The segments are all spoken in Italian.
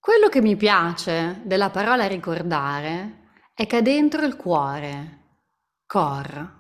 Quello che mi piace della parola ricordare è che è dentro il cuore, cor.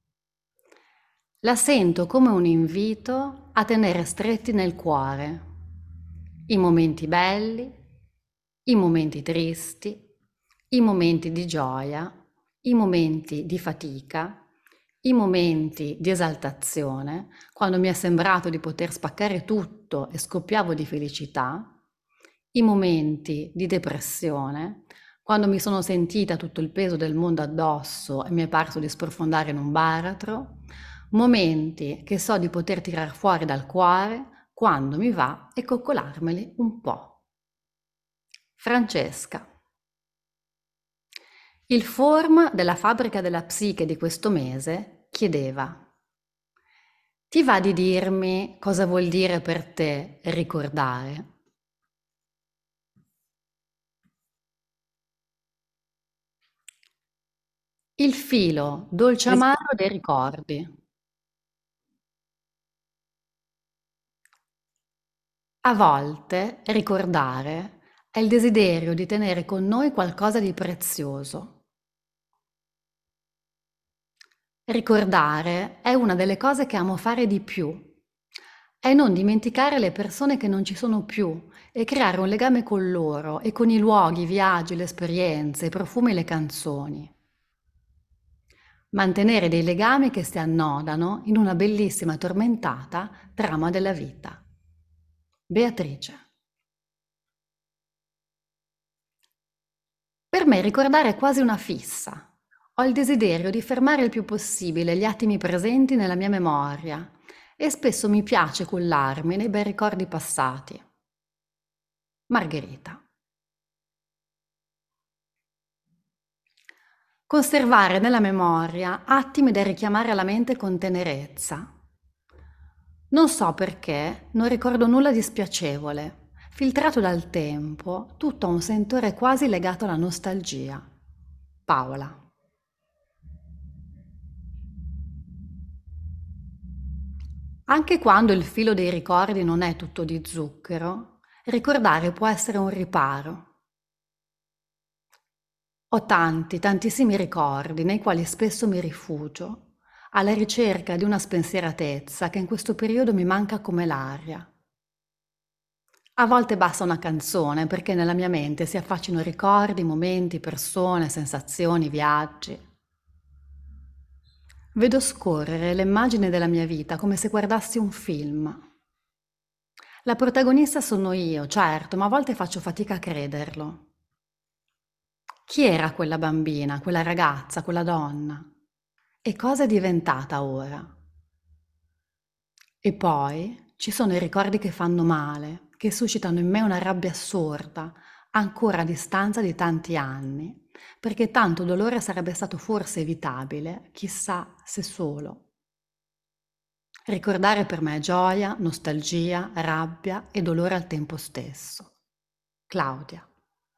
La sento come un invito a tenere stretti nel cuore i momenti belli, i momenti tristi, i momenti di gioia, i momenti di fatica, i momenti di esaltazione, quando mi è sembrato di poter spaccare tutto e scoppiavo di felicità, i momenti di depressione, quando mi sono sentita tutto il peso del mondo addosso e mi è parso di sprofondare in un baratro, momenti che so di poter tirar fuori dal cuore quando mi va e coccolarmeli un po'. Francesca. Il form della fabbrica della psiche di questo mese chiedeva: ti va di dirmi cosa vuol dire per te ricordare? Il filo dolce amaro dei ricordi. A volte ricordare è il desiderio di tenere con noi qualcosa di prezioso. Ricordare è una delle cose che amo fare di più. È non dimenticare le persone che non ci sono più e creare un legame con loro e con i luoghi, i viaggi, le esperienze, i profumi e le canzoni. Mantenere dei legami che si annodano in una bellissima tormentata trama della vita. Beatrice. Per me ricordare è quasi una fissa. Ho il desiderio di fermare il più possibile gli attimi presenti nella mia memoria e spesso mi piace cullarmi nei bei ricordi passati. Margherita. Conservare nella memoria attimi da richiamare alla mente con tenerezza. Non so perché, non ricordo nulla di spiacevole. Filtrato dal tempo, tutto ha un sentore quasi legato alla nostalgia. Paola. Anche quando il filo dei ricordi non è tutto di zucchero, ricordare può essere un riparo. Ho tanti, tantissimi ricordi nei quali spesso mi rifugio, alla ricerca di una spensieratezza che in questo periodo mi manca come l'aria. A volte basta una canzone perché nella mia mente si affacino ricordi, momenti, persone, sensazioni, viaggi. Vedo scorrere le immagini della mia vita come se guardassi un film. La protagonista sono io, certo, ma a volte faccio fatica a crederlo. Chi era quella bambina, quella ragazza, quella donna? E cosa è diventata ora? E poi ci sono i ricordi che fanno male, che suscitano in me una rabbia assurda, ancora a distanza di tanti anni, perché tanto dolore sarebbe stato forse evitabile, chissà se solo. Ricordare per me è gioia, nostalgia, rabbia e dolore al tempo stesso. Claudia.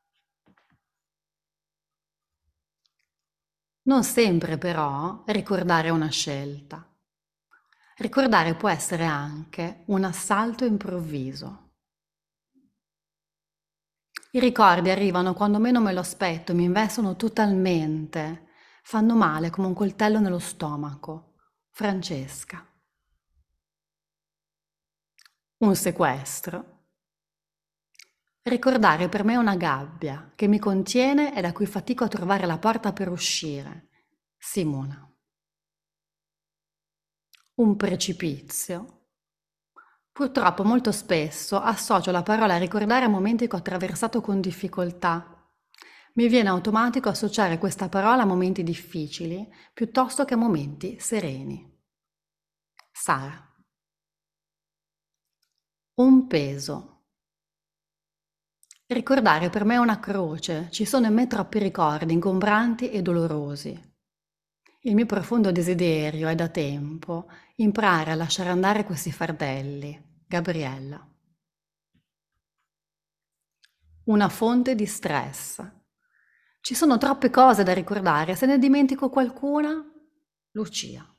Non sempre però ricordare è una scelta. Ricordare può essere anche un assalto improvviso. I ricordi arrivano quando meno me lo aspetto, mi investono totalmente, fanno male come un coltello nello stomaco. Francesca. Un sequestro. Ricordare per me è una gabbia che mi contiene e da cui fatico a trovare la porta per uscire. Simona. Un precipizio. Purtroppo molto spesso associo la parola ricordare a momenti che ho attraversato con difficoltà. Mi viene automatico associare questa parola a momenti difficili piuttosto che a momenti sereni. Sara. Un peso. Ricordare per me è una croce, ci sono in me troppi ricordi ingombranti e dolorosi. Il mio profondo desiderio è da tempo imparare a lasciare andare questi fardelli. Gabriella. Una fonte di stress. Ci sono troppe cose da ricordare, se ne dimentico qualcuna, Lucia.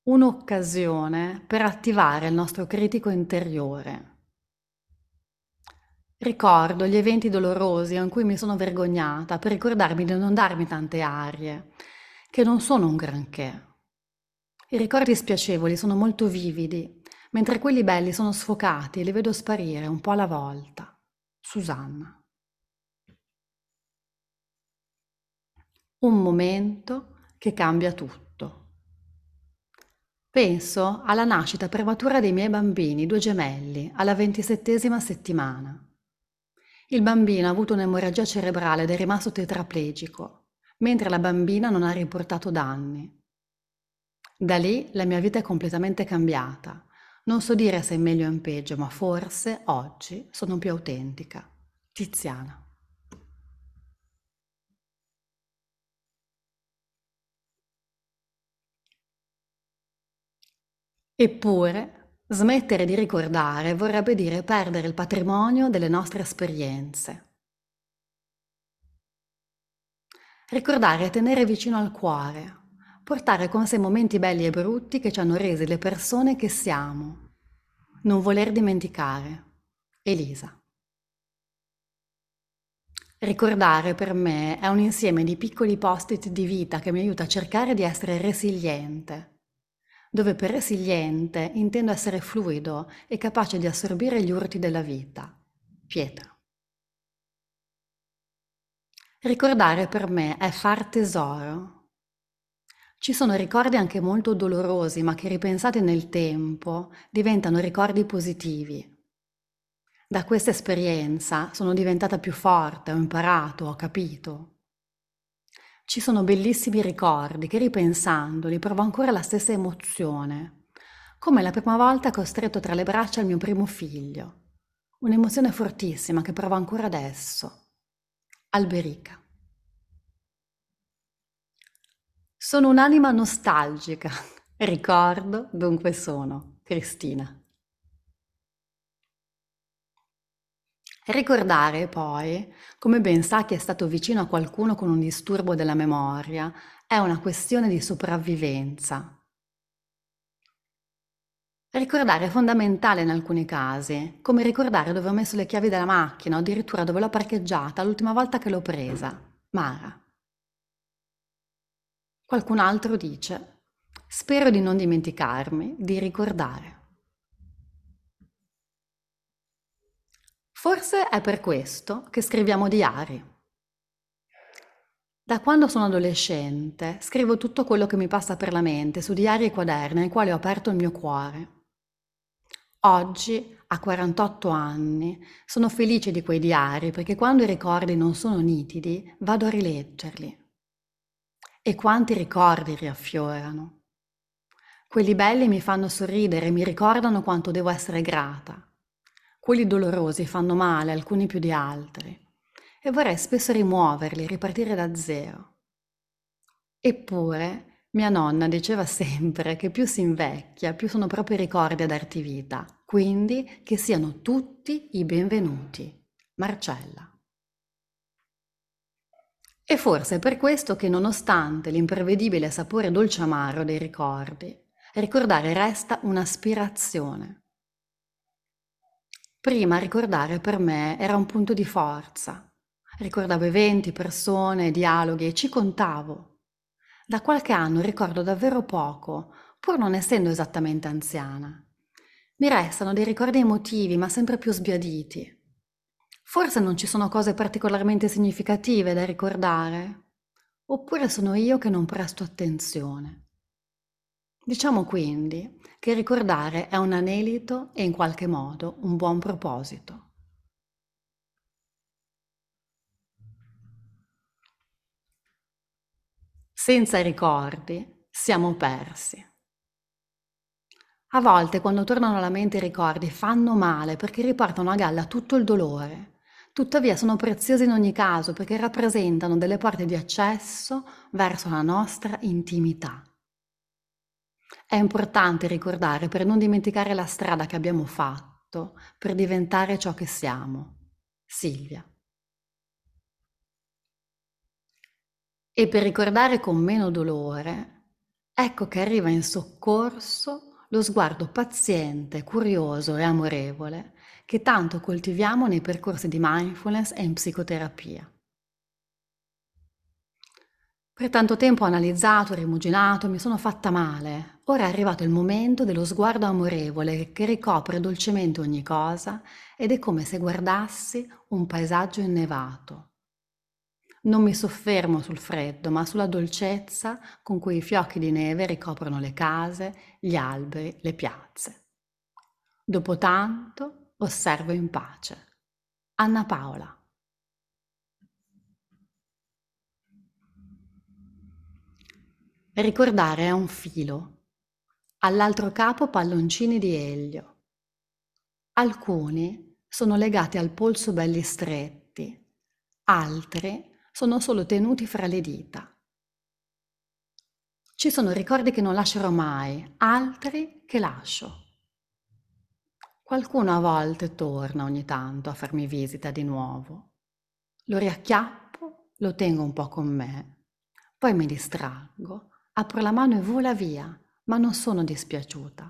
Un'occasione per attivare il nostro critico interiore. Ricordo gli eventi dolorosi in cui mi sono vergognata per ricordarmi di non darmi tante arie, che non sono un granché. I ricordi spiacevoli sono molto vividi, mentre quelli belli sono sfocati e li vedo sparire un po' alla volta. Susanna. Un momento che cambia tutto. Penso alla nascita prematura dei miei bambini, 2 gemelli, alla 27ª settimana. Il bambino ha avuto un'emorragia cerebrale ed è rimasto tetraplegico, mentre la bambina non ha riportato danni. Da lì la mia vita è completamente cambiata. Non so dire se è meglio o in peggio, ma forse oggi sono più autentica. Tiziana. Eppure, smettere di ricordare vorrebbe dire perdere il patrimonio delle nostre esperienze. Ricordare è tenere vicino al cuore, portare con sé momenti belli e brutti che ci hanno resi le persone che siamo. Non voler dimenticare. Elisa. Ricordare per me è un insieme di piccoli post-it di vita che mi aiuta a cercare di essere resiliente, dove per resiliente intendo essere fluido e capace di assorbire gli urti della vita. Pietra. Ricordare per me è far tesoro. Ci sono ricordi anche molto dolorosi, ma che ripensati nel tempo diventano ricordi positivi. Da questa esperienza sono diventata più forte, ho imparato, ho capito. Ci sono bellissimi ricordi che ripensandoli provo ancora la stessa emozione, come la prima volta che ho stretto tra le braccia il mio primo figlio. Un'emozione fortissima che provo ancora adesso. Alberica. Sono un'anima nostalgica. Ricordo, dunque sono. Cristina. Ricordare poi, come ben sa chi è stato vicino a qualcuno con un disturbo della memoria, è una questione di sopravvivenza. Ricordare è fondamentale in alcuni casi, come ricordare dove ho messo le chiavi della macchina o addirittura dove l'ho parcheggiata l'ultima volta che l'ho presa. Mara. Qualcun altro dice, spero di non dimenticarmi di ricordare. Forse è per questo che scriviamo diari. Da quando sono adolescente scrivo tutto quello che mi passa per la mente su diari e quaderni ai quali ho aperto il mio cuore. Oggi, a 48 anni, sono felice di quei diari perché quando i ricordi non sono nitidi vado a rileggerli. E quanti ricordi riaffiorano. Quelli belli mi fanno sorridere e mi ricordano quanto devo essere grata. Quelli dolorosi fanno male, alcuni più di altri, e vorrei spesso rimuoverli, ripartire da zero. Eppure, mia nonna diceva sempre che più si invecchia, più sono proprio i ricordi a darti vita, quindi che siano tutti i benvenuti. Marcella. E forse è per questo che nonostante l'imprevedibile sapore dolce amaro dei ricordi, ricordare resta un'aspirazione. Prima ricordare per me era un punto di forza. Ricordavo eventi, persone, dialoghi e ci contavo. Da qualche anno ricordo davvero poco, pur non essendo esattamente anziana. Mi restano dei ricordi emotivi, ma sempre più sbiaditi. Forse non ci sono cose particolarmente significative da ricordare, oppure sono io che non presto attenzione. Diciamo quindi che ricordare è un anelito e in qualche modo un buon proposito. Senza ricordi siamo persi. A volte quando tornano alla mente i ricordi fanno male perché riportano a galla tutto il dolore. Tuttavia sono preziosi in ogni caso perché rappresentano delle porte di accesso verso la nostra intimità. È importante ricordare per non dimenticare la strada che abbiamo fatto per diventare ciò che siamo. Silvia. E per ricordare con meno dolore, ecco che arriva in soccorso lo sguardo paziente, curioso e amorevole che tanto coltiviamo nei percorsi di mindfulness e in psicoterapia. Per tanto tempo ho analizzato, rimuginato, mi sono fatta male. Ora è arrivato il momento dello sguardo amorevole che ricopre dolcemente ogni cosa ed è come se guardassi un paesaggio innevato. Non mi soffermo sul freddo, ma sulla dolcezza con cui i fiocchi di neve ricoprono le case, gli alberi, le piazze. Dopo tanto osservo in pace. Anna Paola. Ricordare è un filo. All'altro capo palloncini di elio. Alcuni sono legati al polso belli stretti, altri sono solo tenuti fra le dita. Ci sono ricordi che non lascerò mai, altri che lascio. Qualcuno a volte torna ogni tanto a farmi visita di nuovo. Lo riacchiappo, lo tengo un po' con me, poi mi distraggo, apro la mano e vola via, ma non sono dispiaciuta.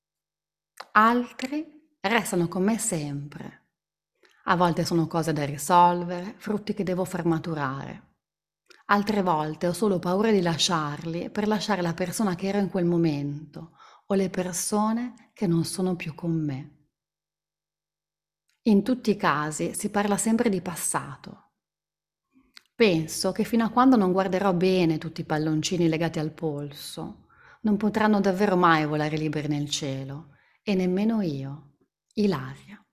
Altri restano con me sempre. A volte sono cose da risolvere, frutti che devo far maturare. Altre volte ho solo paura di lasciarli per lasciare la persona che ero in quel momento o le persone che non sono più con me. In tutti i casi si parla sempre di passato. Penso che fino a quando non guarderò bene tutti i palloncini legati al polso, non potranno davvero mai volare liberi nel cielo, e nemmeno io, Ilaria.